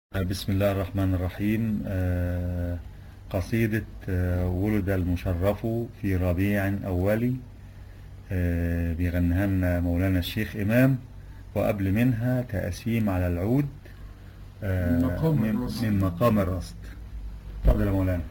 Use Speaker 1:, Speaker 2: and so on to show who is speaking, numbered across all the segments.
Speaker 1: بسم الله الرحمن الرحيم. قصيدة ولد المشرف في ربيع أولي. بيغنيها لنا مولانا الشيخ إمام، وقبل منها تقسيم على العود من مقام الرصد. تفضل يا مولانا.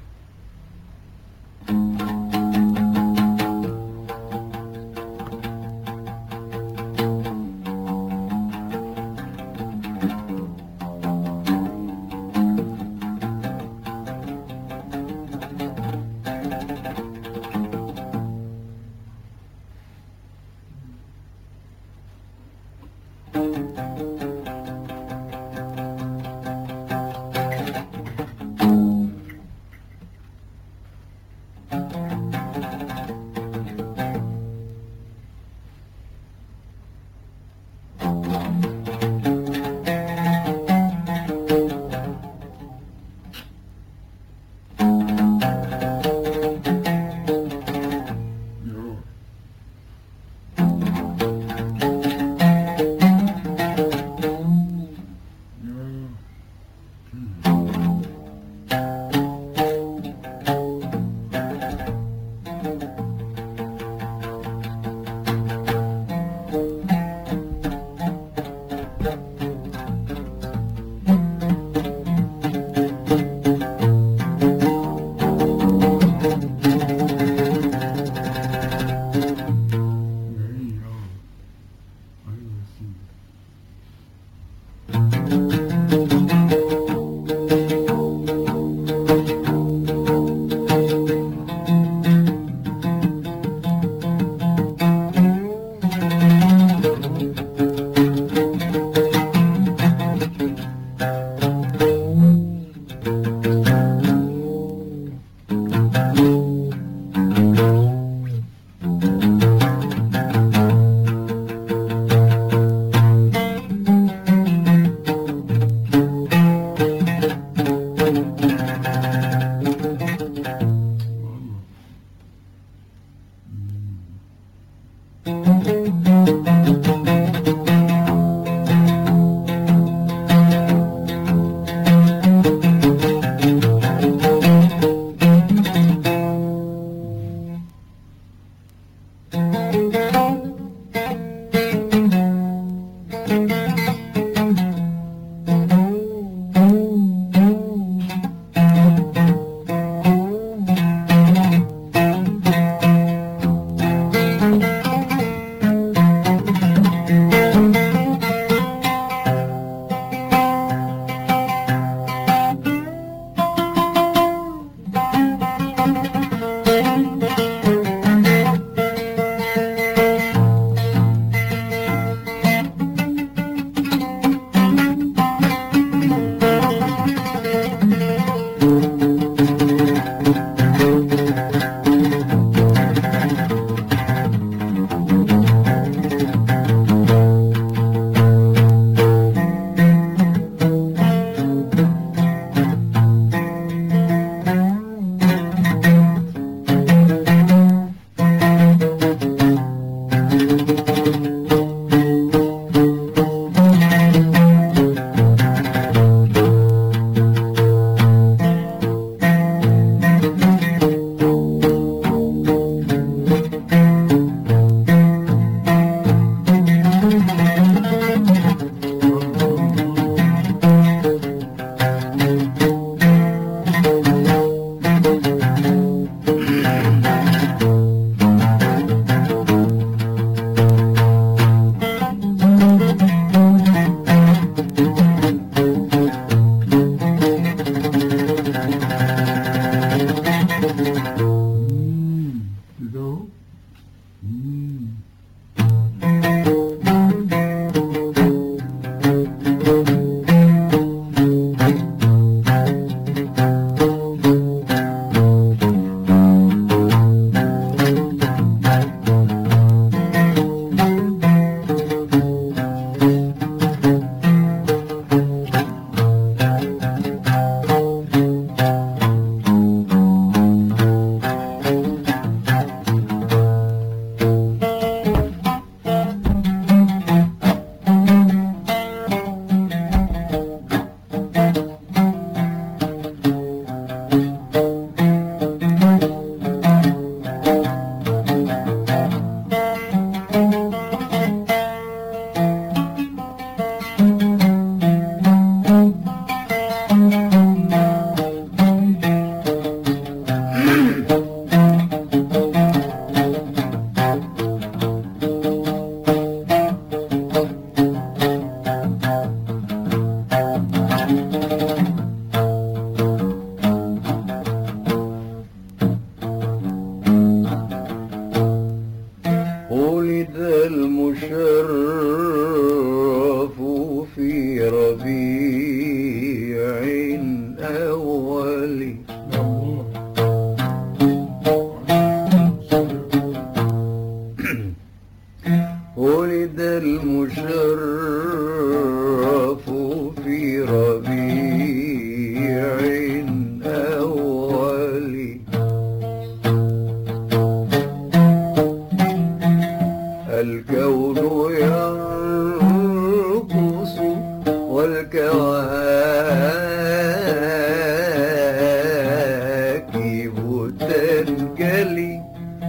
Speaker 2: تنجلي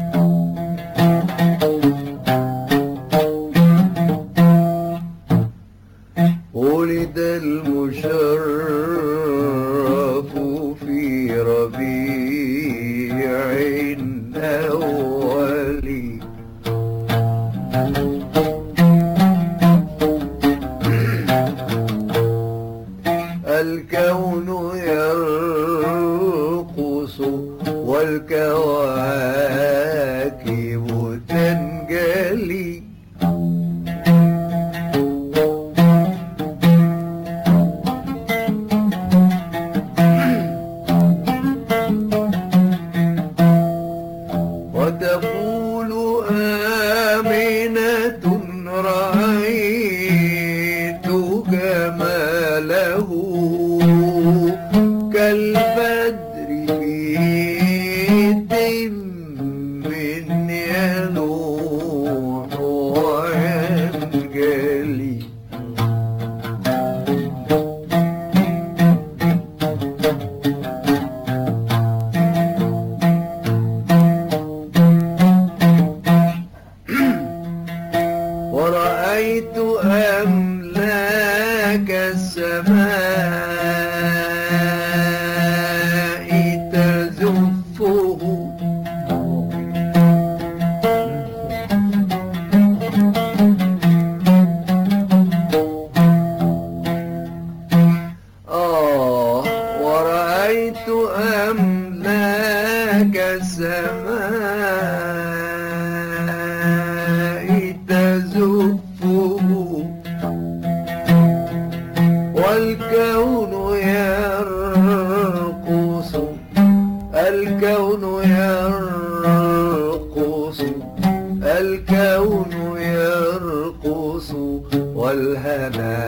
Speaker 2: ولد المشرف في ربيع أولي الكون يرقص والكواكب تنجلي وتقول آمنة رأيت جماله كالبدر في من يلوح وينجلي ورأيت أملاك السماء تزفه ورأيت أملاك السماء تزفه والكون يرقص الكون يرقص الكون يرقص والهنا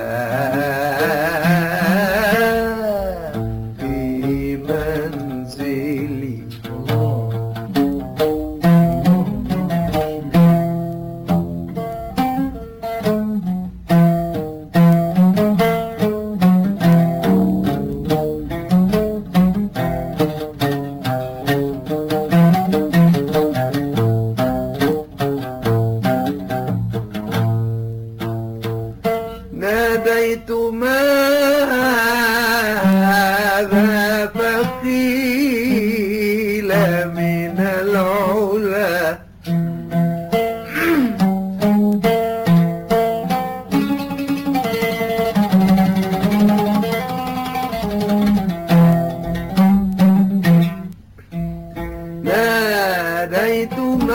Speaker 2: في منزلي ناديت ماذا بخيل من العلا ناديت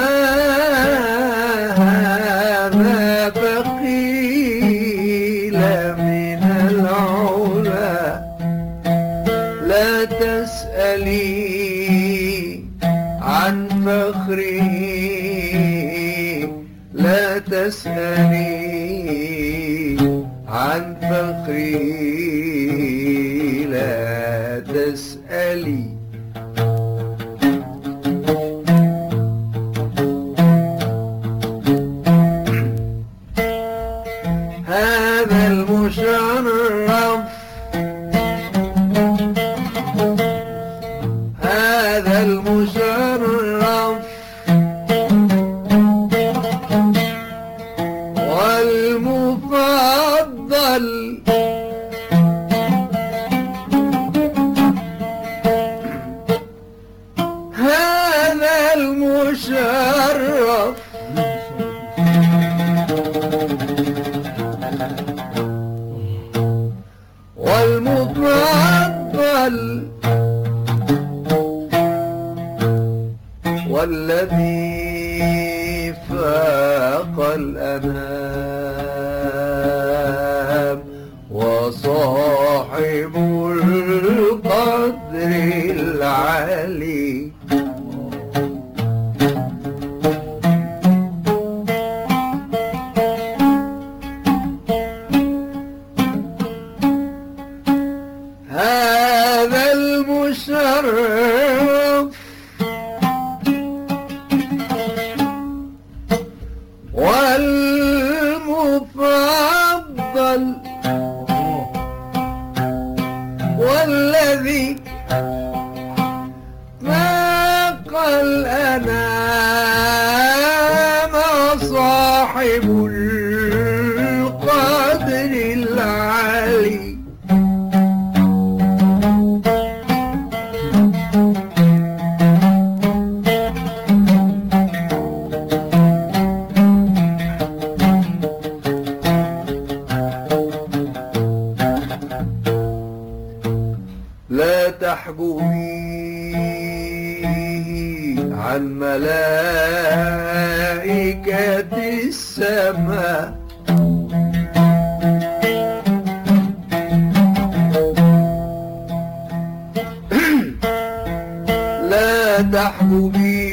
Speaker 2: ماذا بخيل من العلا لا تسألي عن فخره لا تسألي عن فخره لا تسألي هذا المشرف هذا المشرف والمفضل هذا المشرف والمفضل والذي فاق الأنام وصاحب القدر العالي هذا المشرف والمفضل الذي فاق الأنام صاحب القدر العالي. لا تحجبي عن ملائكة السماء، لا تحجبي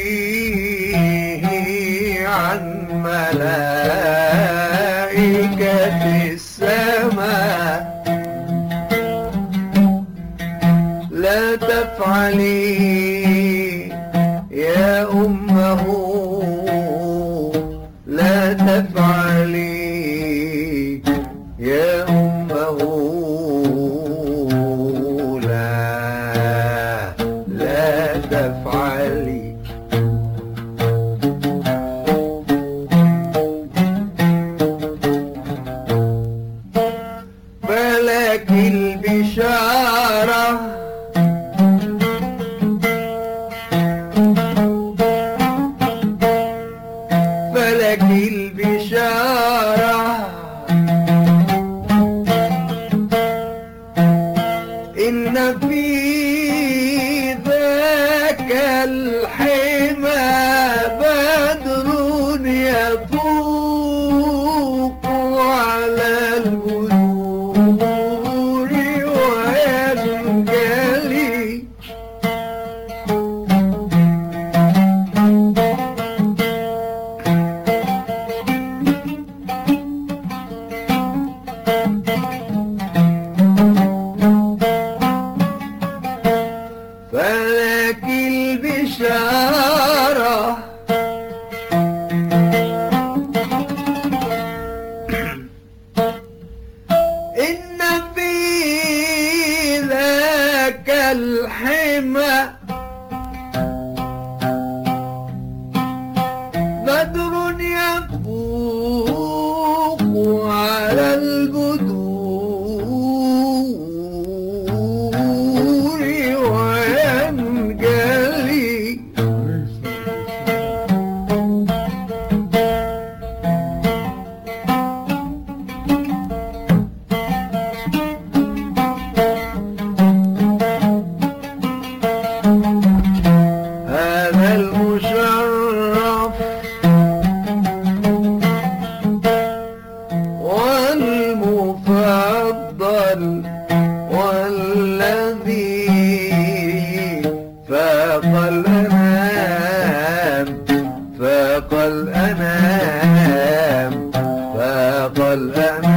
Speaker 2: عن ملائكة السماء، لا تفعلي يا أمه، لا تفعلي يا أمه، لا تفعلي. فلك البشارة فلك البشارة إن في ذاك الحمى بدر يفوق على البدور وينجلي. فلك البشارة إن في ذاك الحمى بدر يفوق على البدور وينجلي. هذا المشرف والمفضل والذي فاق الأنام، فاق الأنام، فاق الأنام.